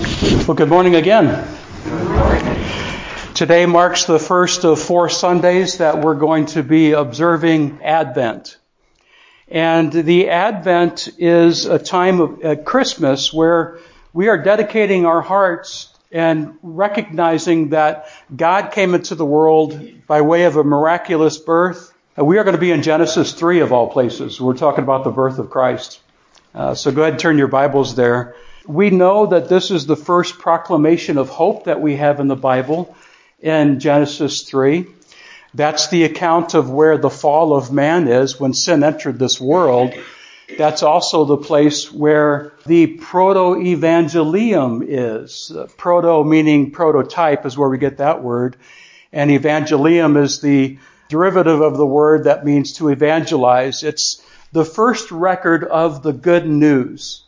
Well, good morning again. Today marks the first of 4 Sundays that we're going to be observing Advent. And the Advent is a time of Christmas where we are dedicating our hearts and recognizing that God came into the world by way of a miraculous birth. We are going to be in Genesis 3 of all places. We're talking about the birth of Christ. So go ahead and turn your Bibles there. We know that this is the first proclamation of hope that we have in the Bible in Genesis 3. That's the account of where the fall of man is when sin entered this world. That's also the place where the proto-evangelium is. Proto meaning prototype is where we get that word. And evangelium is the derivative of the word that means to evangelize. It's the first record of the good news.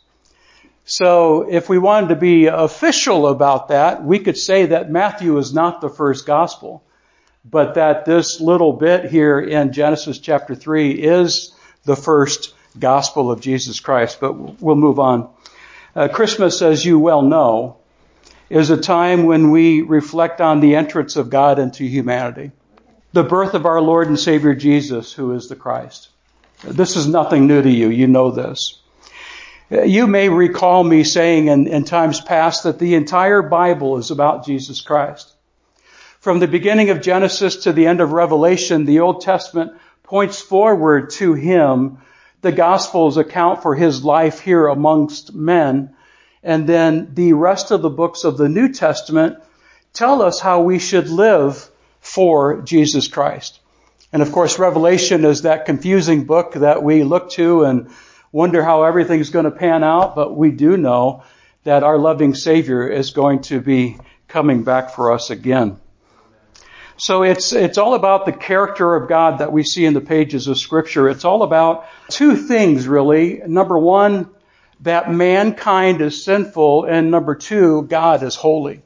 So if we wanted to be official about that, we could say that Matthew is not the first gospel, but that this little bit here in Genesis chapter 3 is the first gospel of Jesus Christ. But we'll move on. Christmas, as you well know, is a time when we reflect on the entrance of God into humanity. The birth of our Lord and Savior Jesus, who is the Christ. This is nothing new to you. You know this. You may recall me saying in times past that the entire Bible is about Jesus Christ. From the beginning of Genesis to the end of Revelation, the Old Testament points forward to Him. The Gospels account for His life here amongst men. And then the rest of the books of the New Testament tell us how we should live for Jesus Christ. And of course, Revelation is that confusing book that we look to and wonder how everything's going to pan out, but we do know that our loving Savior is going to be coming back for us again. So it's all about the character of God that we see in the pages of Scripture. It's all about two things, really. Number one, that mankind is sinful, and number two, God is holy.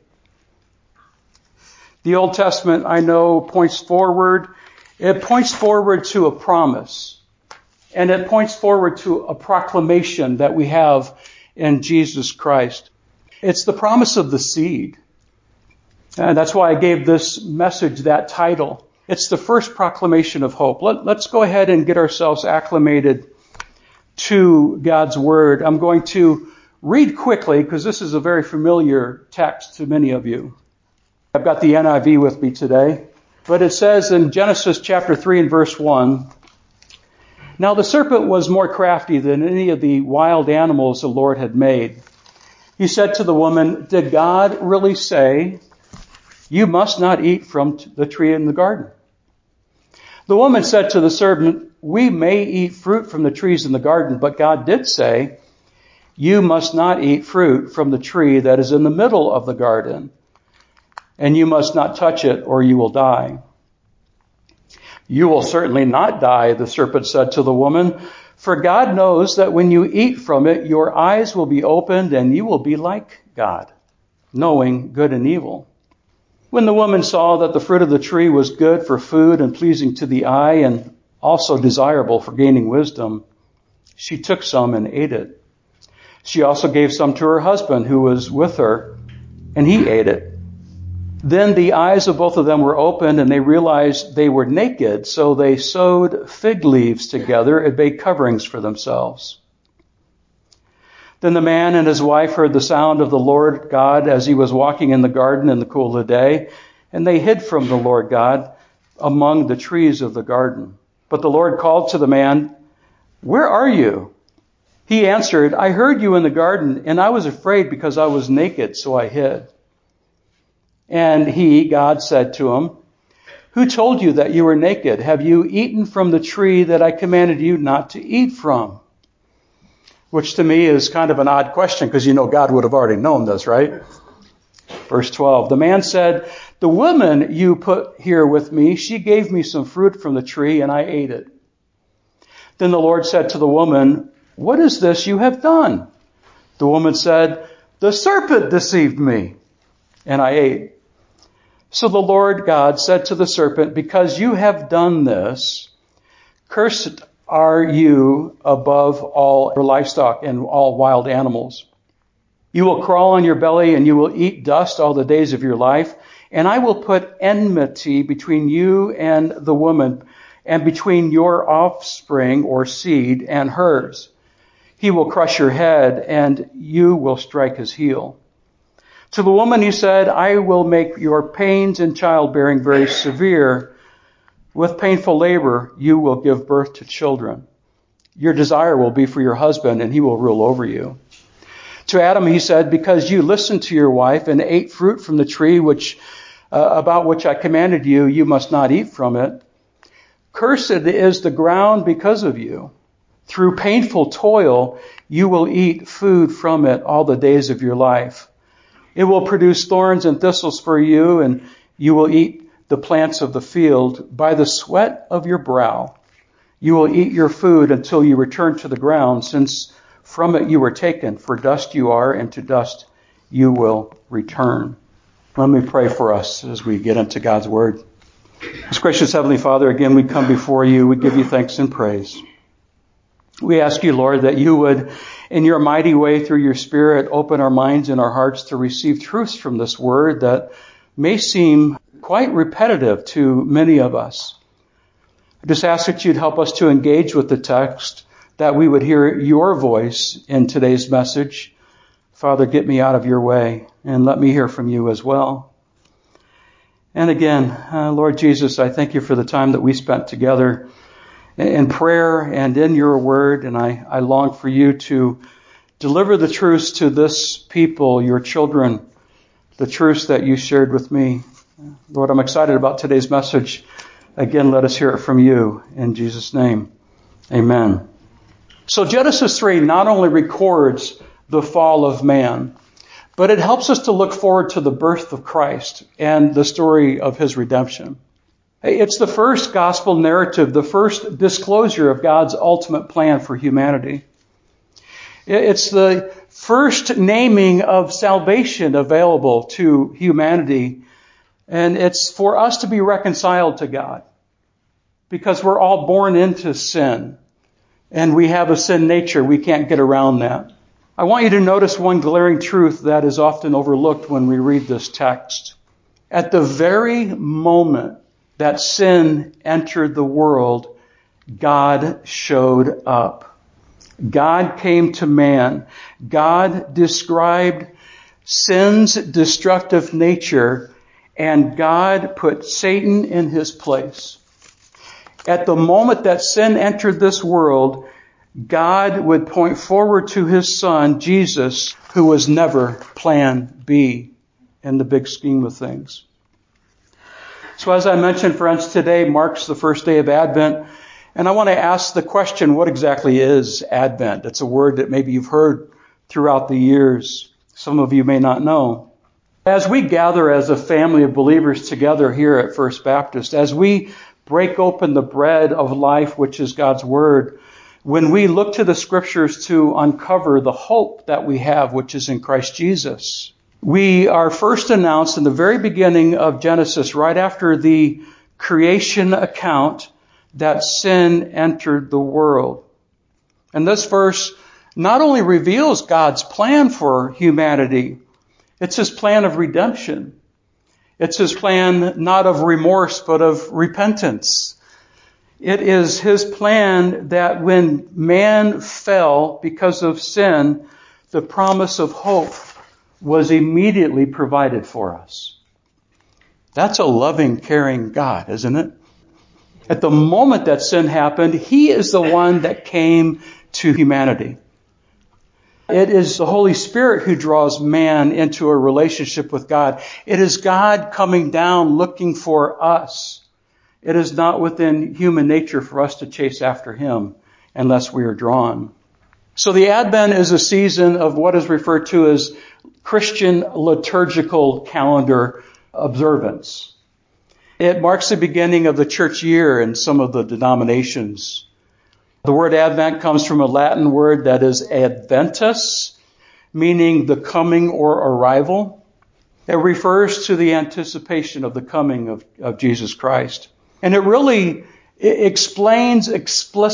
The Old Testament, I know, points forward. It points forward to a promise. And it points forward to a proclamation that we have in Jesus Christ. It's the promise of the seed. And that's why I gave this message that title. It's the first proclamation of hope. Let's go ahead and get ourselves acclimated to God's Word. I'm going to read quickly because this is a very familiar text to many of you. I've got the NIV with me today. But it says in Genesis chapter 3 and verse 1, "Now the serpent was more crafty than any of the wild animals the Lord had made. He said to the woman, 'Did God really say, you must not eat from the tree in the garden?' The woman said to the serpent, 'We may eat fruit from the trees in the garden, but God did say, you must not eat fruit from the tree that is in the middle of the garden, and you must not touch it or you will die.' 'You will certainly not die,' the serpent said to the woman, 'for God knows that when you eat from it, your eyes will be opened and you will be like God, knowing good and evil.' When the woman saw that the fruit of the tree was good for food and pleasing to the eye and also desirable for gaining wisdom, she took some and ate it. She also gave some to her husband who was with her, and he ate it. Then the eyes of both of them were opened, and they realized they were naked, so they sewed fig leaves together and made coverings for themselves. Then the man and his wife heard the sound of the Lord God as he was walking in the garden in the cool of the day, and they hid from the Lord God among the trees of the garden. But the Lord called to the man, 'Where are you?' He answered, 'I heard you in the garden, and I was afraid because I was naked, so I hid.' And he, God, said to him, 'Who told you that you were naked? Have you eaten from the tree that I commanded you not to eat from?' Which to me is kind of an odd question because you know God would have already known this, right? Verse 12, the man said, 'The woman you put here with me, she gave me some fruit from the tree and I ate it.' Then the Lord said to the woman, 'What is this you have done?' The woman said, 'The serpent deceived me and I ate.' So the Lord God said to the serpent, 'Because you have done this, cursed are you above all livestock and all wild animals. You will crawl on your belly and you will eat dust all the days of your life. And I will put enmity between you and the woman, and between your offspring or seed and hers. He will crush your head and you will strike his heel. To the woman he said, I will make your pains in childbearing very severe. With painful labor you will give birth to children. Your desire will be for your husband and he will rule over you. To Adam he said, because you listened to your wife and ate fruit from the tree about which I commanded you, you must not eat from it. Cursed is the ground because of you. Through painful toil you will eat food from it all the days of your life. It will produce thorns and thistles for you, and you will eat the plants of the field. By the sweat of your brow you will eat your food until you return to the ground, since from it you were taken, for dust you are, and to dust you will return. Let me pray for us as we get into God's Word. Most gracious Heavenly Father, again we come before you. We give you thanks and praise. We ask you, Lord, that you would, in your mighty way through your Spirit, open our minds and our hearts to receive truths from this Word that may seem quite repetitive to many of us. I just ask that you'd help us to engage with the text, that we would hear your voice in today's message. Father, get me out of your way and let me hear from you as well. And again, Lord Jesus, I thank you for the time that we spent together in prayer and in your word. And I long for you to deliver the truths to this people, your children, the truths that you shared with me. Lord, I'm excited about today's message. Again, let us hear it from you. In Jesus' name, amen. So Genesis 3 not only records the fall of man, but it helps us to look forward to the birth of Christ and the story of his redemption. It's the first gospel narrative, the first disclosure of God's ultimate plan for humanity. It's the first naming of salvation available to humanity. And it's for us to be reconciled to God, because we're all born into sin. And we have a sin nature. We can't get around that. I want you to notice one glaring truth that is often overlooked when we read this text. At the very moment that sin entered the world, God showed up. God came to man. God described sin's destructive nature, and God put Satan in his place. At the moment that sin entered this world, God would point forward to his son, Jesus, who was never plan B in the big scheme of things. So as I mentioned, friends, today marks the first day of Advent. And I want to ask the question, what exactly is Advent? It's a word that maybe you've heard throughout the years. Some of you may not know. As we gather as a family of believers together here at First Baptist, as we break open the bread of life, which is God's Word, when we look to the Scriptures to uncover the hope that we have, which is in Christ Jesus, we are first announced in the very beginning of Genesis, right after the creation account, that sin entered the world. And this verse not only reveals God's plan for humanity, it's his plan of redemption. It's his plan not of remorse, but of repentance. It is his plan that when man fell because of sin, the promise of hope was immediately provided for us. That's a loving, caring God, isn't it? At the moment that sin happened, he is the one that came to humanity. It is the Holy Spirit who draws man into a relationship with God. It is God coming down looking for us. It is not within human nature for us to chase after him unless we are drawn. So the Advent is a season of what is referred to as Christian liturgical calendar observance. It marks the beginning of the church year in some of the denominations. The word Advent comes from a Latin word that is adventus, meaning the coming or arrival. It refers to the anticipation of the coming of Jesus Christ. And it explains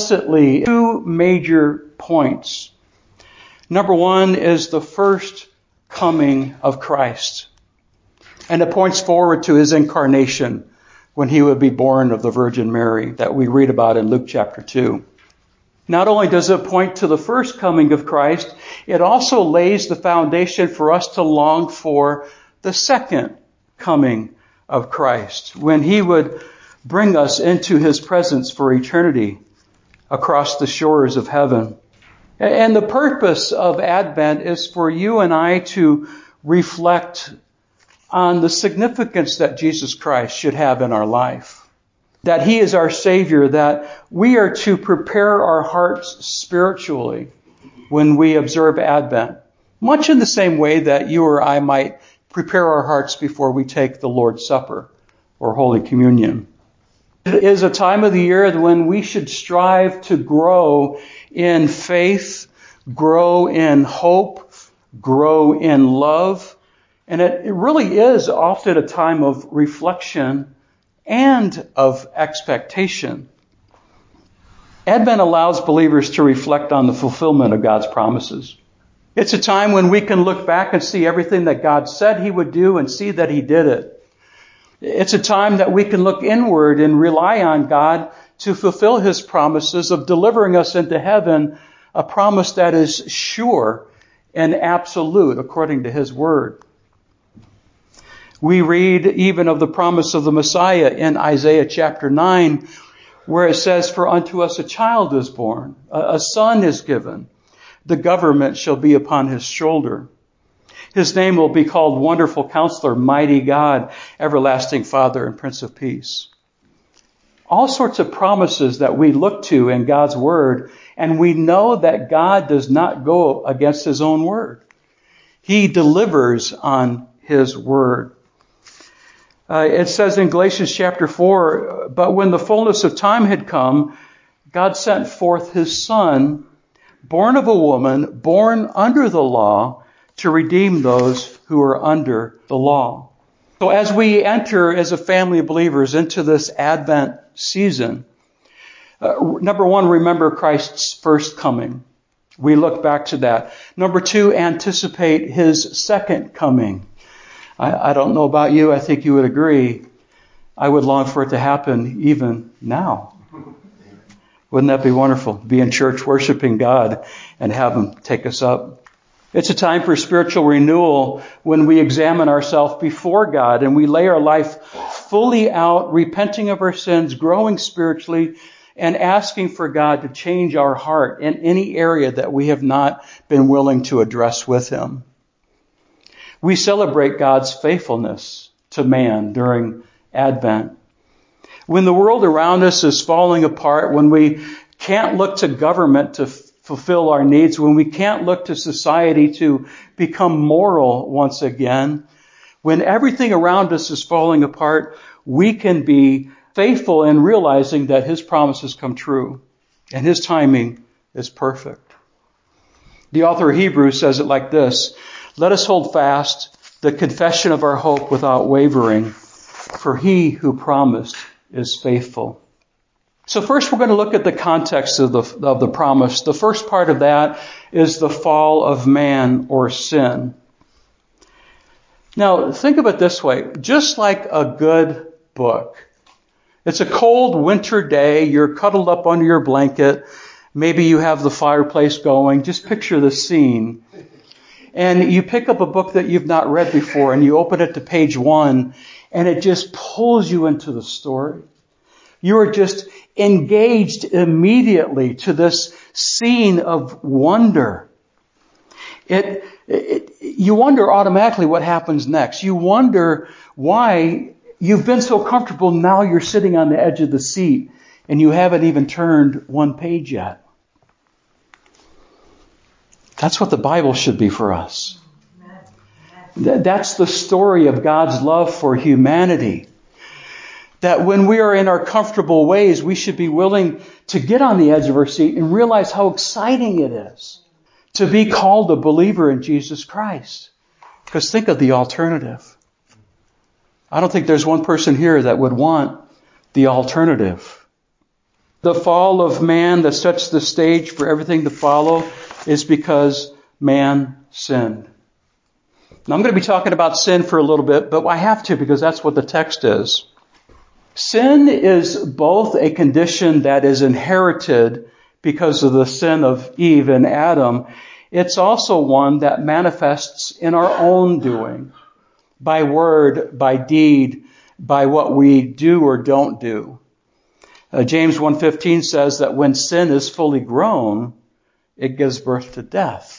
explicitly two major points. Number one is the first coming of Christ. And it points forward to his incarnation when he would be born of the Virgin Mary that we read about in Luke chapter 2. Not only does it point to the first coming of Christ, it also lays the foundation for us to long for the second coming of Christ, when he would bring us into his presence for eternity across the shores of heaven. And the purpose of Advent is for you and I to reflect on the significance that Jesus Christ should have in our life. That he is our Savior, that we are to prepare our hearts spiritually when we observe Advent, much in the same way that you or I might prepare our hearts before we take the Lord's Supper or Holy Communion. It is a time of the year when we should strive to grow in faith, grow in hope, grow in love. And it really is often a time of reflection and of expectation. Advent allows believers to reflect on the fulfillment of God's promises. It's a time when we can look back and see everything that God said he would do and see that he did it. It's a time that we can look inward and rely on God to fulfill his promises of delivering us into heaven, a promise that is sure and absolute according to his word. We read even of the promise of the Messiah in Isaiah chapter 9, where it says, "For unto us a child is born, a son is given. The government shall be upon his shoulder. His name will be called Wonderful Counselor, Mighty God, Everlasting Father, and Prince of Peace." All sorts of promises that we look to in God's word, and we know that God does not go against his own word. He delivers on his word. It says in Galatians chapter 4, "But when the fullness of time had come, God sent forth his Son, born of a woman, born under the law, to redeem those who are under the law." So as we enter as a family of believers into this Advent season, number one, remember Christ's first coming. We look back to that. Number two, anticipate his second coming. I don't know about you. I think you would agree. I would long for it to happen even now. Wouldn't that be wonderful? Be in church worshiping God and have him take us up. It's a time for spiritual renewal when we examine ourselves before God and we lay our life fully out, repenting of our sins, growing spiritually, and asking for God to change our heart in any area that we have not been willing to address with him. We celebrate God's faithfulness to man during Advent. When the world around us is falling apart, when we can't look to government to fulfill our needs, when we can't look to society to become moral once again, when everything around us is falling apart, we can be faithful in realizing that his promises come true and his timing is perfect. The author of Hebrews says it like this: "Let us hold fast the confession of our hope without wavering, for he who promised is faithful." So first we're going to look at the context of the promise. The first part of that is the fall of man or sin. Now think of it this way. Just like a good book, it's a cold winter day. You're cuddled up under your blanket. Maybe you have the fireplace going. Just picture the scene. And you pick up a book that you've not read before and you open it to page 1 and it just pulls you into the story. You are just engaged immediately to this scene of wonder. You wonder automatically what happens next. You wonder why you've been so comfortable. Now you're sitting on the edge of the seat and you haven't even turned one page yet. That's what the Bible should be for us. That's the story of God's love for humanity. That when we are in our comfortable ways, we should be willing to get on the edge of our seat and realize how exciting it is to be called a believer in Jesus Christ. Because think of the alternative. I don't think there's one person here that would want the alternative. The fall of man that sets the stage for everything to follow is because man sinned. Now, I'm going to be talking about sin for a little bit, but I have to because that's what the text is. Sin is both a condition that is inherited because of the sin of Eve and Adam. It's also one that manifests in our own doing, by word, by deed, by what we do or don't do. James 1:15 says that when sin is fully grown, it gives birth to death.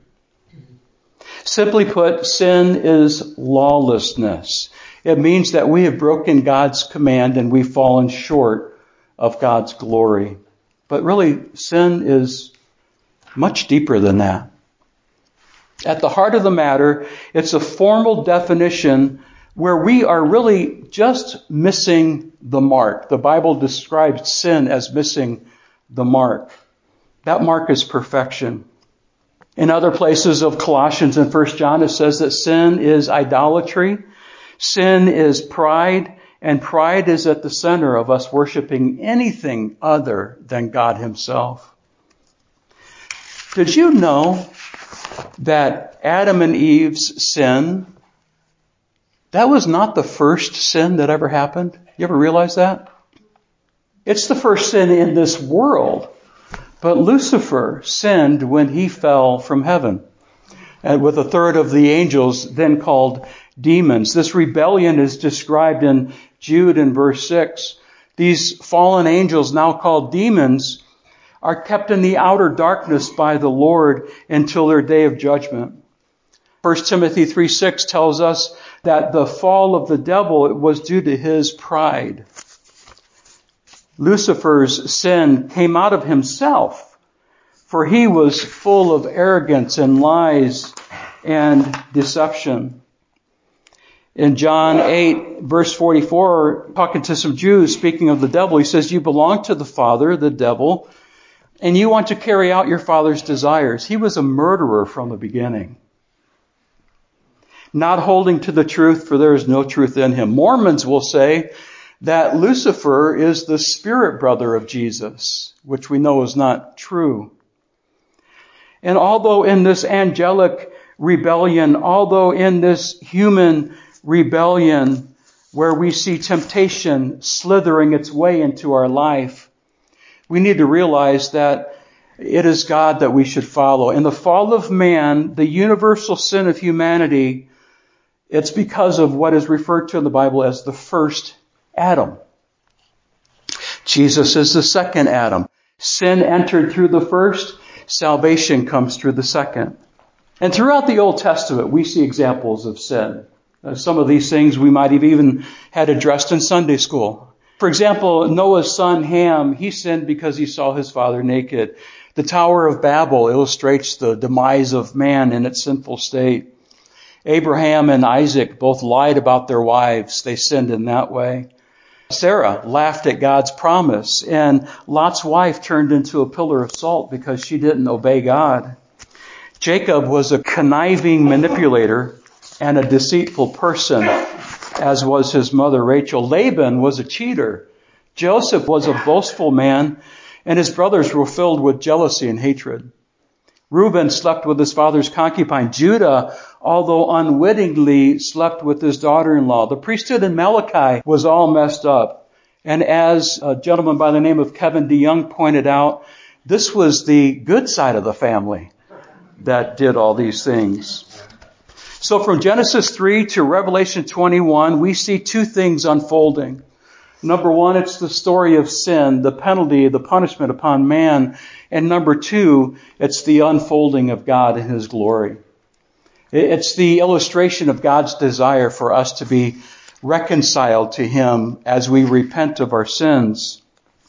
Simply put, sin is lawlessness. It means that we have broken God's command and we've fallen short of God's glory. But really, sin is much deeper than that. At the heart of the matter, it's a formal definition where we are really just missing the mark. The Bible describes sin as missing the mark. That mark is perfection. In other places of Colossians and 1 John, it says that sin is idolatry, sin is pride, and pride is at the center of us worshiping anything other than God Himself. Did you know that Adam and Eve's sin, that was not the first sin that ever happened? You ever realize that? It's the first sin in this world. But Lucifer sinned when he fell from heaven, and with a third of the angels then called demons. This rebellion is described in Jude in verse 6. These fallen angels, now called demons, are kept in the outer darkness by the Lord until their day of judgment. 1 Timothy 3:6 tells us that the fall of the devil was due to his pride. Lucifer's sin came out of himself, for he was full of arrogance and lies and deception. In John 8, verse 44, talking to some Jews, speaking of the devil, he says, "You belong to the father, the devil, and you want to carry out your father's desires." He was a murderer from the beginning, not holding to the truth, for there is no truth in him. Mormons will say that Lucifer is the spirit brother of Jesus, which we know is not true. And although in this angelic rebellion, although in this human rebellion where we see temptation slithering its way into our life, we need to realize that it is God that we should follow. In the fall of man, the universal sin of humanity, it's because of what is referred to in the Bible as the first Adam. Jesus is the second Adam. Sin entered through the first, salvation comes through the second. And throughout the Old Testament, we see examples of sin. Some of these things we might have even had addressed in Sunday school. For example, Noah's son Ham, he sinned because he saw his father naked. The Tower of Babel illustrates the demise of man in its sinful state. Abraham and Isaac both lied about their wives. They sinned in that way. Sarah laughed at God's promise, and Lot's wife turned into a pillar of salt because she didn't obey God. Jacob was a conniving manipulator and a deceitful person, as was his mother Rachel. Laban was a cheater. Joseph was a boastful man, and his brothers were filled with jealousy and hatred. Reuben slept with his father's concubine. Judah, although unwittingly, slept with his daughter-in-law. The priesthood in Malachi was all messed up. And as a gentleman by the name of Kevin DeYoung pointed out, this was the good side of the family that did all these things. So from Genesis 3 to Revelation 21, we see two things unfolding. Number one, it's the story of sin, the penalty, the punishment upon man. And number two, it's the unfolding of God in His glory. It's the illustration of God's desire for us to be reconciled to Him as we repent of our sins.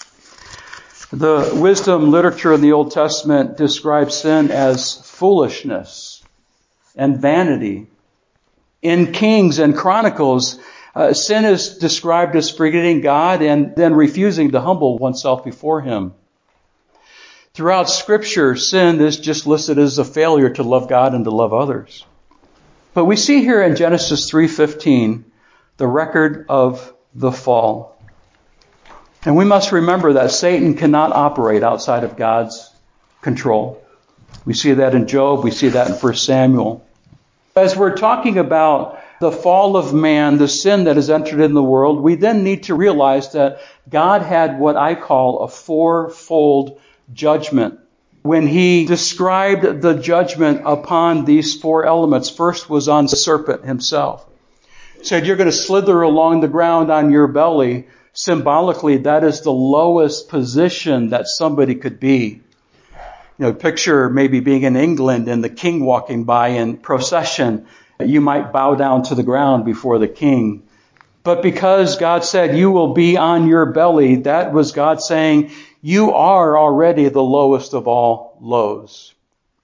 The wisdom literature in the Old Testament describes sin as foolishness and vanity. In Kings and Chronicles, sin is described as forgetting God and then refusing to humble oneself before Him. Throughout Scripture, sin is just listed as a failure to love God and to love others. But we see here in Genesis 3:15 the record of the fall. And we must remember that Satan cannot operate outside of God's control. We see that in Job. We see that in 1 Samuel. As we're talking about the fall of man, the sin that has entered in the world, we then need to realize that God had what I call a fourfold judgment. When he described the judgment upon these four elements, first was on the serpent himself. He said, you're going to slither along the ground on your belly. Symbolically, that is the lowest position that somebody could be. Picture maybe being in England and the king walking by in procession. You might bow down to the ground before the king. But because God said you will be on your belly, that was God saying you are already the lowest of all lows.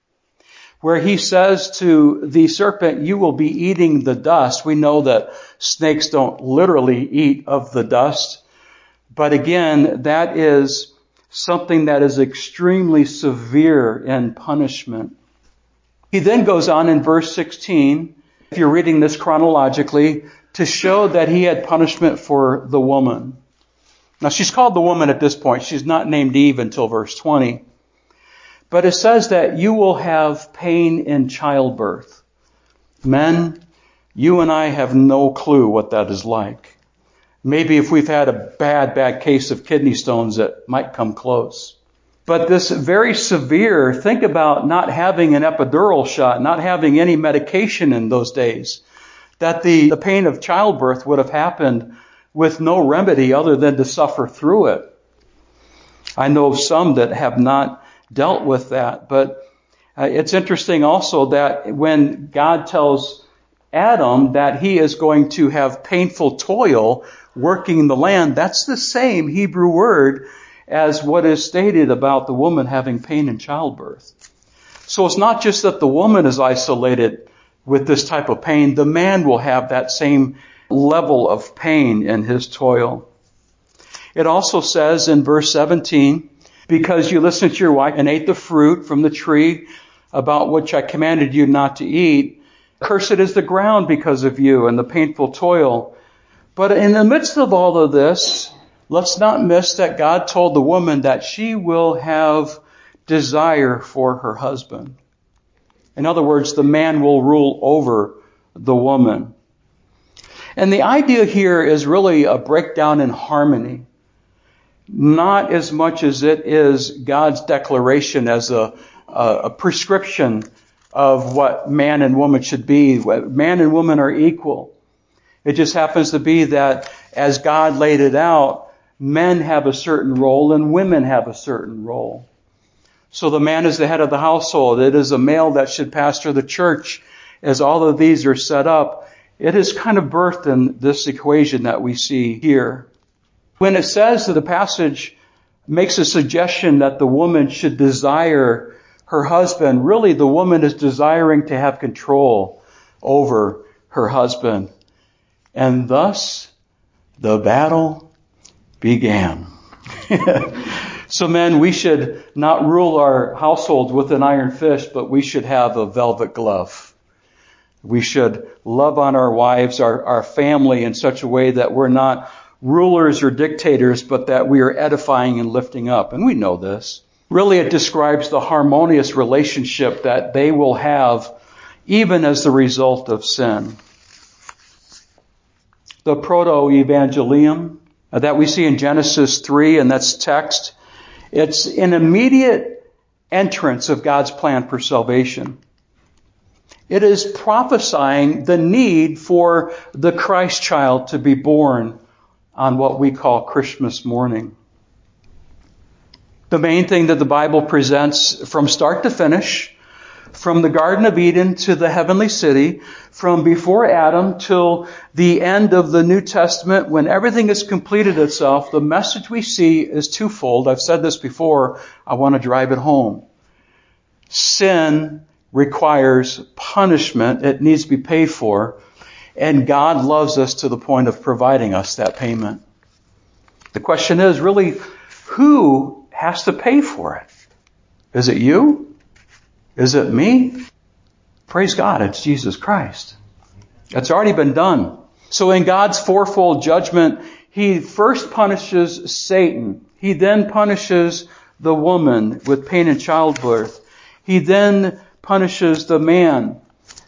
Where he says to the serpent, you will be eating the dust. We know that snakes don't literally eat of the dust. But again, that is something that is extremely severe in punishment. He then goes on in verse 16, if you're reading this chronologically, to show that he had punishment for the woman. Now she's called the woman at this point. She's not named Eve until verse 20. But it says that you will have pain in childbirth. Men, you and I have no clue what that is like. Maybe if we've had a bad case of kidney stones, it might come close. But this very severe, think about not having an epidural shot, not having any medication in those days, that the pain of childbirth would have happened with no remedy other than to suffer through it. I know some that have not dealt with that, but it's interesting also that when God tells Adam that he is going to have painful toil working the land, that's the same Hebrew word as what is stated about the woman having pain in childbirth. So it's not just that the woman is isolated with this type of pain, the man will have that same level of pain in his toil. It also says in verse 17, because you listened to your wife and ate the fruit from the tree about which I commanded you not to eat, cursed is the ground because of you and the painful toil. But in the midst of all of this, let's not miss that God told the woman that she will have desire for her husband. In other words, the man will rule over the woman. And the idea here is really a breakdown in harmony. Not as much as it is God's declaration as a prescription of what man and woman should be. Man and woman are equal. It just happens to be that as God laid it out, men have a certain role and women have a certain role. So the man is the head of the household. It is a male that should pastor the church. As all of these are set up, it is kind of birthed in this equation that we see here. When it says that the passage makes a suggestion that the woman should desire her husband, really the woman is desiring to have control over her husband. And thus, the battle began. So men, we should not rule our households with an iron fist, but we should have a velvet glove. We should love on our wives, our family in such a way that we're not rulers or dictators, but that we are edifying and lifting up. And we know this. Really, it describes the harmonious relationship that they will have even as the result of sin. The proto-evangelium that we see in Genesis 3, and that's text, it's an immediate entrance of God's plan for salvation. It is prophesying the need for the Christ child to be born on what we call Christmas morning. The main thing that the Bible presents from start to finish, from the Garden of Eden to the heavenly city, from before Adam till the end of the New Testament, when everything has completed itself, the message we see is twofold. I've said this before. I want to drive it home. Sin requires punishment. It needs to be paid for. And God loves us to the point of providing us that payment. The question is really, who has to pay for it? Is it you? Is it me? Praise God, it's Jesus Christ. It's already been done. So in God's fourfold judgment, He first punishes Satan. He then punishes the woman with pain in childbirth. He then punishes the man.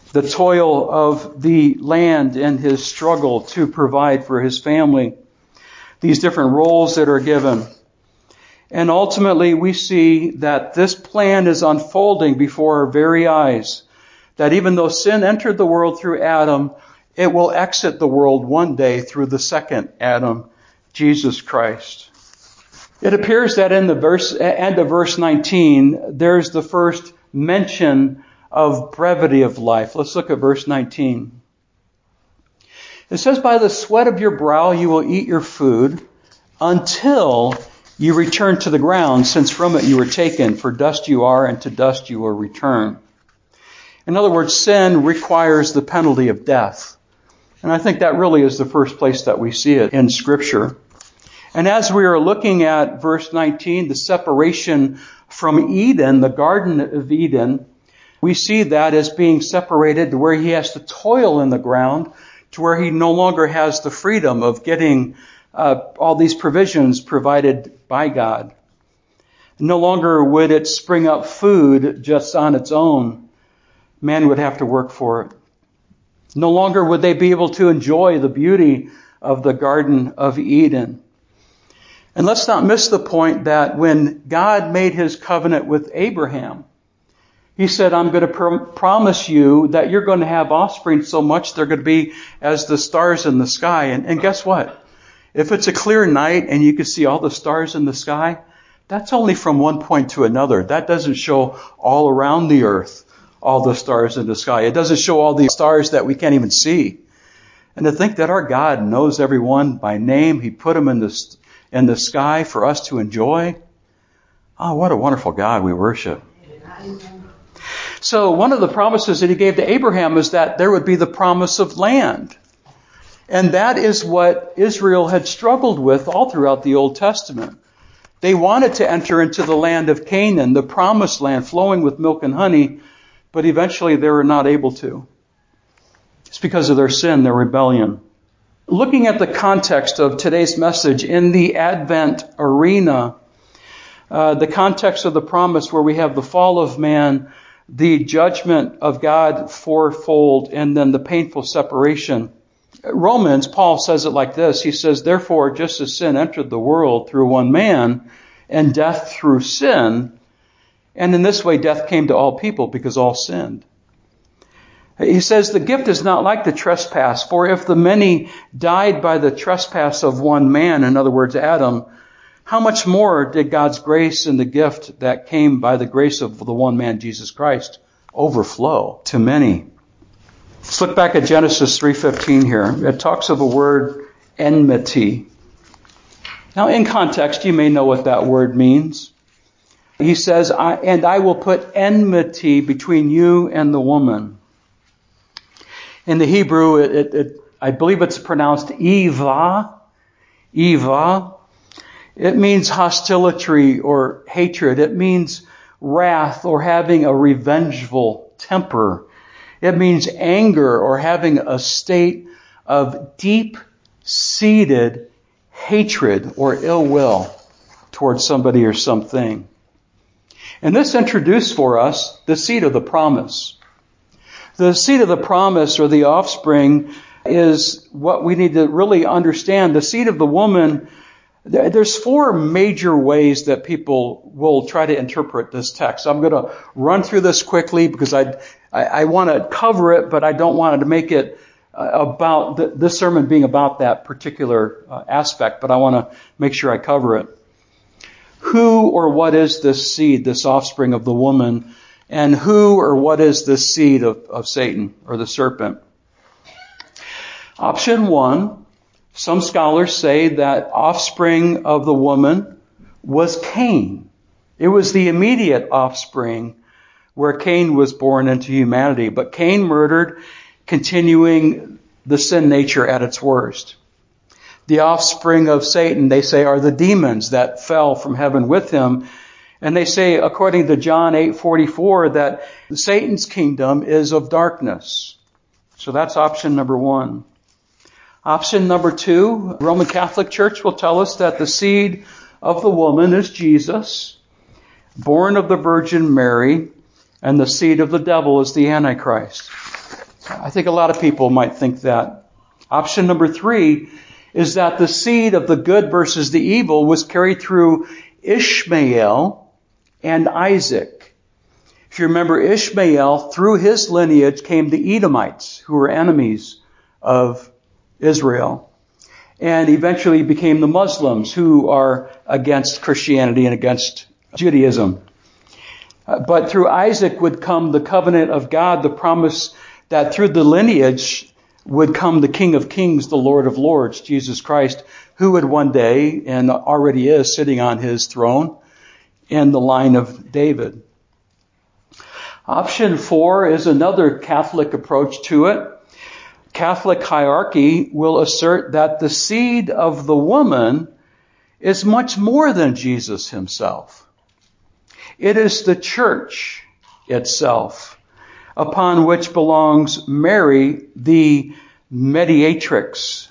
the toil of the land and his struggle to provide for his family, these different roles that are given. And ultimately, we see that this plan is unfolding before our very eyes. That even though sin entered the world through Adam, it will exit the world one day through the second Adam, Jesus Christ. It appears that in the end of verse 19, there's the first mention of brevity of life. Let's look at verse 19. It says, "By the sweat of your brow you will eat your food until you return to the ground, since from it you were taken, for dust you are, and to dust you will return." In other words, sin requires the penalty of death. And I think that really is the first place that we see it in Scripture. And as we are looking at verse 19, the separation from Eden, the Garden of Eden, we see that as being separated to where he has to toil in the ground, to where he no longer has the freedom of getting all these provisions provided by God. No longer would it spring up food just on its own. Man would have to work for it. No longer would they be able to enjoy the beauty of the Garden of Eden. And let's not miss the point that when God made his covenant with Abraham, he said, "I'm going to promise you that you're going to have offspring so much they're going to be as the stars in the sky." And guess what? If it's a clear night and you can see all the stars in the sky, that's only from one point to another. That doesn't show all around the earth, all the stars in the sky. It doesn't show all the stars that we can't even see. And to think that our God knows everyone by name, he put them in the sky for us to enjoy. Oh, what a wonderful God we worship. So one of the promises that he gave to Abraham is that there would be the promise of land. And that is what Israel had struggled with all throughout the Old Testament. They wanted to enter into the land of Canaan, the promised land flowing with milk and honey, but eventually they were not able to. It's because of their sin, their rebellion. Looking at the context of today's message in the Advent arena, the context of the promise where we have the fall of man, the judgment of God fourfold, and then the painful separation. Romans, Paul says it like this. He says, "Therefore, just as sin entered the world through one man, and death through sin, and in this way death came to all people because all sinned." He says, "The gift is not like the trespass, for if the many died by the trespass of one man," in other words, Adam, "how much more did God's grace and the gift that came by the grace of the one man, Jesus Christ, overflow to many?" Let's look back at Genesis 3:15 here. It talks of a word, enmity. Now, in context, you may know what that word means. He says, "And I will put enmity between you and the woman." In the Hebrew, I believe it's pronounced Eva. Eva. It means hostility or hatred. It means wrath or having a revengeful temper. It means anger or having a state of deep-seated hatred or ill will towards somebody or something. And this introduced for us the seed of the promise. The seed of the promise, or the offspring, is what we need to really understand. The seed of the woman, there's four major ways that people will try to interpret this text. I'm going to run through this quickly because I want to cover it, but I don't want to make it about this sermon being about that particular aspect, but I want to make sure I cover it. Who or what is this seed, this offspring of the woman, and who or what is this seed of Satan or the serpent? Option one, some scholars say that offspring of the woman was Cain. It was the immediate offspring where Cain was born into humanity. But Cain murdered, continuing the sin nature at its worst. The offspring of Satan, they say, are the demons that fell from heaven with him. And they say, according to John 8:44, that Satan's kingdom is of darkness. So that's option number one. Option number two, Roman Catholic Church will tell us that the seed of the woman is Jesus, born of the Virgin Mary, and the seed of the devil is the Antichrist. I think a lot of people might think that. Option number 3 is that the seed of the good versus the evil was carried through Ishmael and Isaac. If you remember, Ishmael, through his lineage came the Edomites, who were enemies of Israel, and eventually became the Muslims, who are against Christianity and against Judaism. But through Isaac would come the covenant of God, the promise that through the lineage would come the King of Kings, the Lord of Lords, Jesus Christ, who would one day, and already is, sitting on his throne in the line of David. Option 4 is another Catholic approach to it. Catholic hierarchy will assert that the seed of the woman is much more than Jesus himself. It is the church itself, upon which belongs Mary, the mediatrix.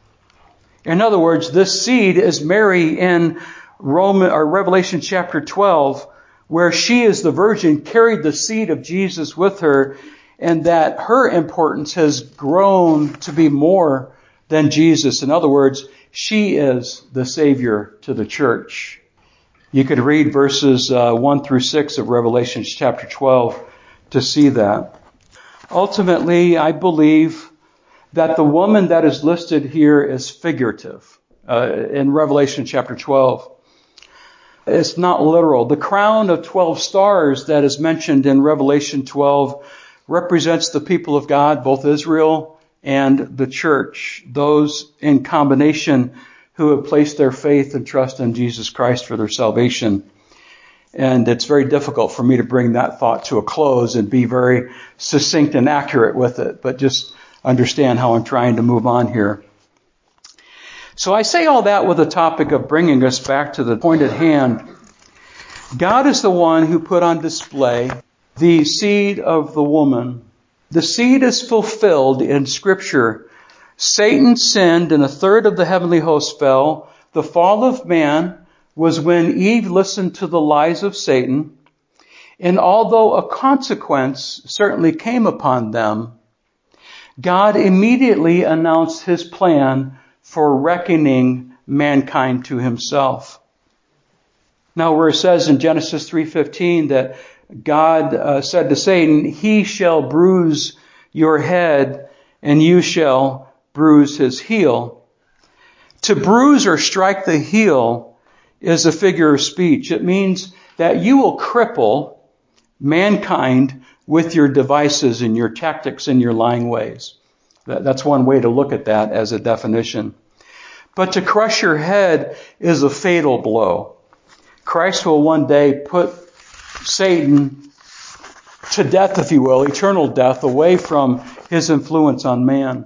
In other words, this seed is Mary in Revelation chapter 12, where she is the virgin, carried the seed of Jesus with her, and that her importance has grown to be more than Jesus. In other words, she is the Savior to the church. You could read verses 1 through 6 of Revelation chapter 12 to see that. Ultimately, I believe that the woman that is listed here is figurative in Revelation chapter 12. It's not literal. The crown of 12 stars that is mentioned in Revelation 12 represents the people of God, both Israel and the church, those in combination who have placed their faith and trust in Jesus Christ for their salvation. And it's very difficult for me to bring that thought to a close and be very succinct and accurate with it, but just understand how I'm trying to move on here. So I say all that with the topic of bringing us back to the point at hand. God is the one who put on display the seed of the woman. The seed is fulfilled in Scripture. Satan sinned and a third of the heavenly host fell. The fall of man was when Eve listened to the lies of Satan. And although a consequence certainly came upon them, God immediately announced his plan for reckoning mankind to himself. Now, where it says in Genesis 3:15 that God said to Satan, "He shall bruise your head, and you shall bruise his heel." To bruise or strike the heel is a figure of speech. It means that you will cripple mankind with your devices and your tactics and your lying ways. That's one way to look at that as a definition. But to crush your head is a fatal blow. Christ will one day put Satan to death, if you will, eternal death, away from his influence on man.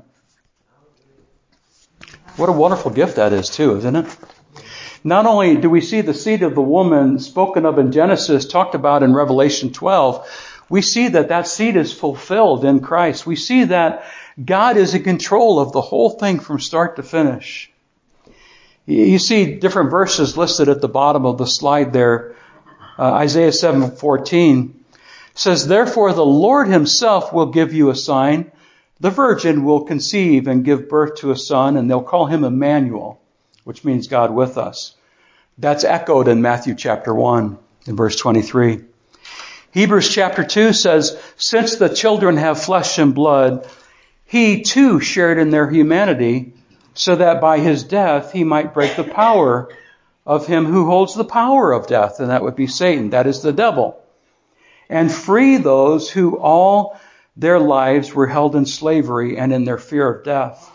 What a wonderful gift that is too, isn't it? Not only do we see the seed of the woman spoken of in Genesis, talked about in Revelation 12, we see that that seed is fulfilled in Christ. We see that God is in control of the whole thing from start to finish. You see different verses listed at the bottom of the slide there. Isaiah 7:14 says, "Therefore the Lord himself will give you a sign. The virgin will conceive and give birth to a son, and they'll call him Emmanuel," which means God with us. That's echoed in Matthew chapter 1 in verse 23. Hebrews chapter 2 says, "Since the children have flesh and blood, he too shared in their humanity, so that by his death he might break the power of him who holds the power of death," and that would be Satan, that is the devil, "and free those who all their lives were held in slavery and in their fear of death."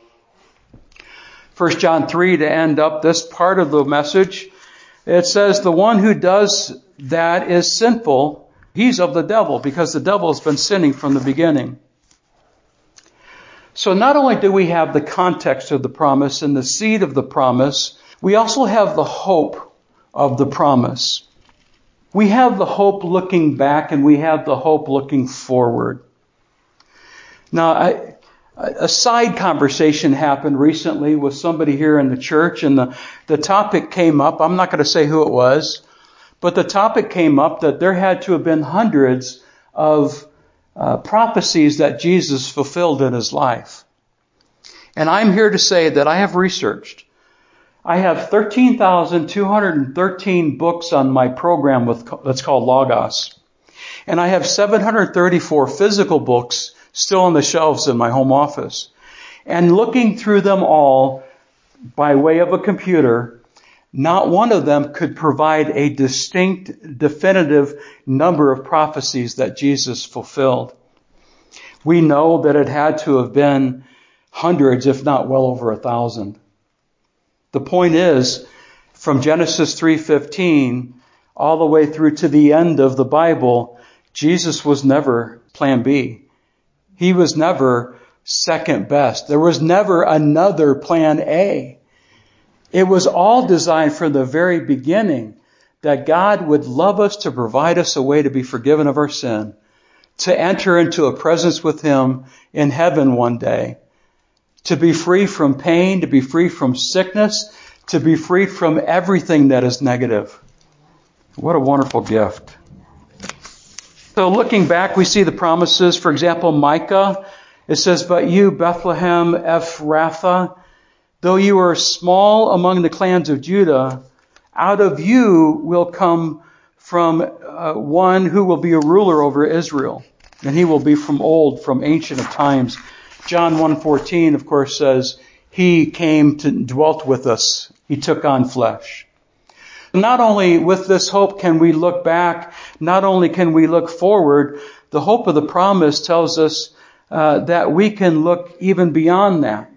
1 John 3, to end up this part of the message, it says, "The one who does that is sinful. He's of the devil, because the devil has been sinning from the beginning." So not only do we have the context of the promise and the seed of the promise, we also have the hope of the promise. We have the hope looking back, and we have the hope looking forward. Now, a side conversation happened recently with somebody here in the church, and the topic came up. I'm not going to say who it was, but the topic came up that there had to have been hundreds of prophecies that Jesus fulfilled in his life. And I'm here to say that I have researched. I have 13,213 books on my program that's called Logos. And I have 734 physical books still on the shelves in my home office. And looking through them all by way of a computer, not one of them could provide a distinct, definitive number of prophecies that Jesus fulfilled. We know that it had to have been hundreds, if not well over 1,000. The point is, from Genesis 3:15 all the way through to the end of the Bible, Jesus was never plan B. He was never second best. There was never another plan A. It was all designed from the very beginning that God would love us to provide us a way to be forgiven of our sin, to enter into a presence with Him in heaven one day, to be free from pain, to be free from sickness, to be free from everything that is negative. What a wonderful gift. So looking back, we see the promises. For example, Micah, it says, "But you, Bethlehem Ephrathah, though you are small among the clans of Judah, out of you will come from one who will be a ruler over Israel, and he will be from old, from ancient of times." John 1:14, of course, says, "He came to dwelt with us. He took on flesh." Not only with this hope can we look back, not only can we look forward, the hope of the promise tells us that we can look even beyond that.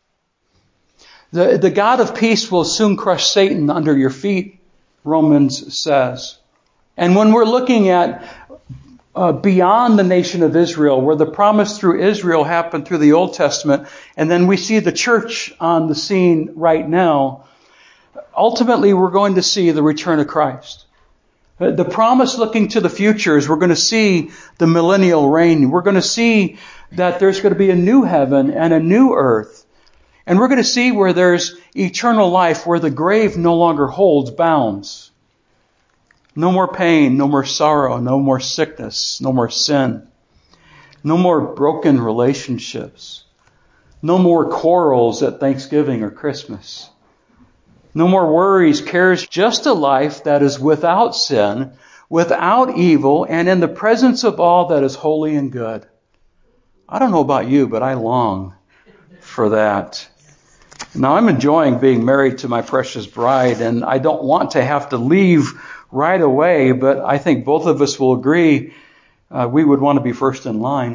The God of peace will soon crush Satan under your feet, Romans says. And when we're looking at beyond the nation of Israel, where the promise through Israel happened through the Old Testament, and then we see the church on the scene right now, ultimately we're going to see the return of Christ. The promise looking to the future is we're going to see the millennial reign. We're going to see that there's going to be a new heaven and a new earth. And we're going to see where there's eternal life, where the grave no longer holds bounds. No more pain, no more sorrow, no more sickness, no more sin. No more broken relationships. No more quarrels at Thanksgiving or Christmas. No more worries, cares, just a life that is without sin, without evil, and in the presence of all that is holy and good. I don't know about you, but I long for that. Now, I'm enjoying being married to my precious bride, and I don't want to have to leave right away, but I think both of us will agree we would want to be first in line.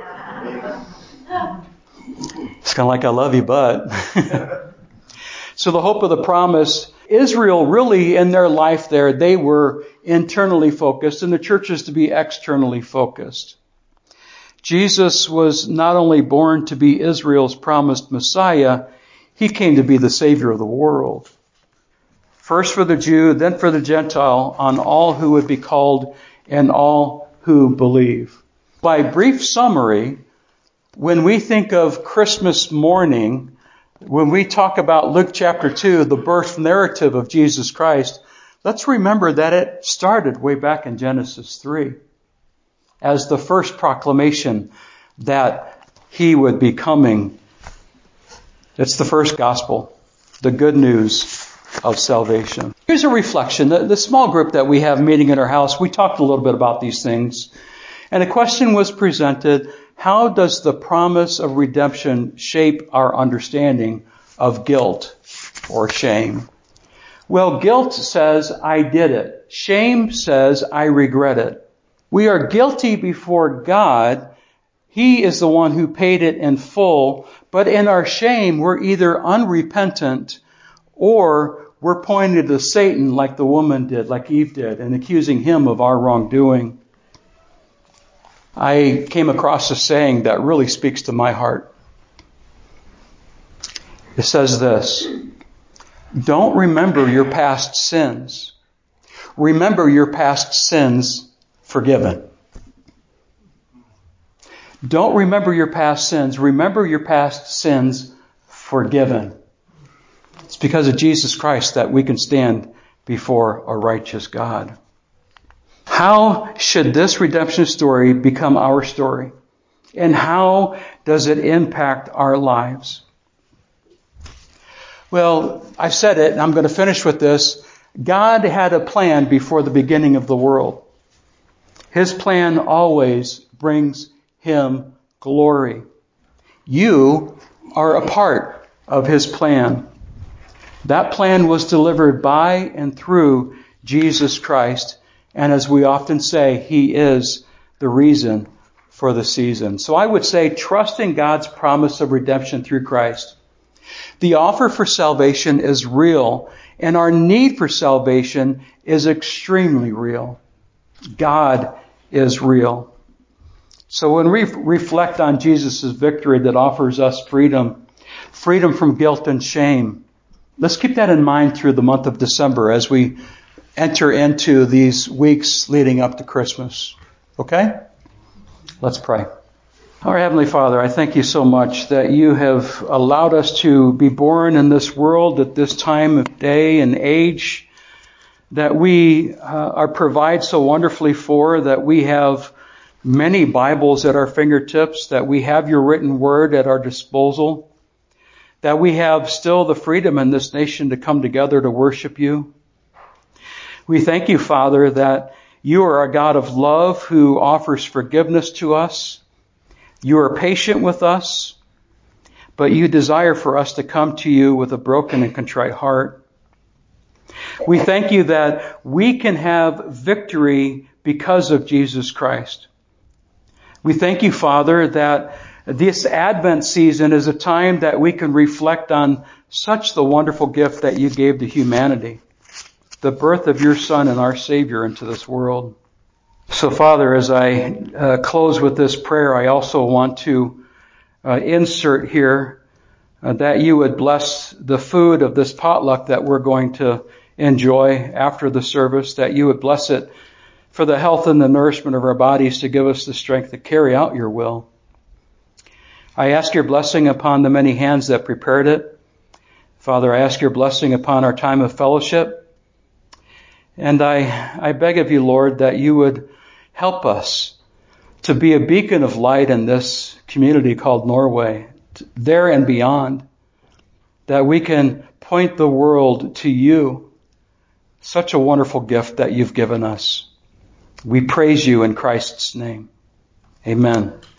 It's kind of like, I love you, but... So the hope of the promise, Israel really in their life there, they were internally focused, and the church is to be externally focused. Jesus was not only born to be Israel's promised Messiah, He came to be the Savior of the world. First for the Jew, then for the Gentile, on all who would be called and all who believe. By brief summary, when we think of Christmas morning, when we talk about Luke chapter 2, the birth narrative of Jesus Christ, let's remember that it started way back in Genesis 3 as the first proclamation that He would be coming. It's the first gospel, the good news of salvation. Here's a reflection. The small group that we have meeting at our house, we talked a little bit about these things. And a question was presented: how does the promise of redemption shape our understanding of guilt or shame? Well, guilt says, I did it. Shame says, I regret it. We are guilty before God. He is the one who paid it in full. But in our shame, we're either unrepentant or we're pointing to Satan like the woman did, like Eve did, and accusing him of our wrongdoing. I came across a saying that really speaks to my heart. It says this: don't remember your past sins. Remember your past sins forgiven. Don't remember your past sins. Remember your past sins forgiven. It's because of Jesus Christ that we can stand before a righteous God. How should this redemption story become our story? And how does it impact our lives? Well, I've said it, and I'm going to finish with this. God had a plan before the beginning of the world. His plan always brings Him glory. You are a part of His plan. That plan was delivered by and through Jesus Christ. And as we often say, He is the reason for the season. So I would say trust in God's promise of redemption through Christ. The offer for salvation is real, and our need for salvation is extremely real. God is real. So when we reflect on Jesus' victory that offers us freedom from guilt and shame, let's keep that in mind through the month of December as we enter into these weeks leading up to Christmas. Okay? Let's pray. Our Heavenly Father, I thank you so much that you have allowed us to be born in this world at this time of day and age, that we are provided so wonderfully for, that we have many Bibles at our fingertips, that we have your written word at our disposal, that we have still the freedom in this nation to come together to worship you. We thank you, Father, that you are a God of love who offers forgiveness to us. You are patient with us, but you desire for us to come to you with a broken and contrite heart. We thank you that we can have victory because of Jesus Christ. We thank you, Father, that this Advent season is a time that we can reflect on such the wonderful gift that you gave to humanity, the birth of your Son and our Savior into this world. So, Father, as I close with this prayer, I also want to insert here that you would bless the food of this potluck that we're going to enjoy after the service, that you would bless it for the health and the nourishment of our bodies to give us the strength to carry out your will. I ask your blessing upon the many hands that prepared it. Father, I ask your blessing upon our time of fellowship. And I beg of you, Lord, that you would help us to be a beacon of light in this community called Norway, there and beyond, that we can point the world to you, such a wonderful gift that you've given us. We praise you in Christ's name. Amen.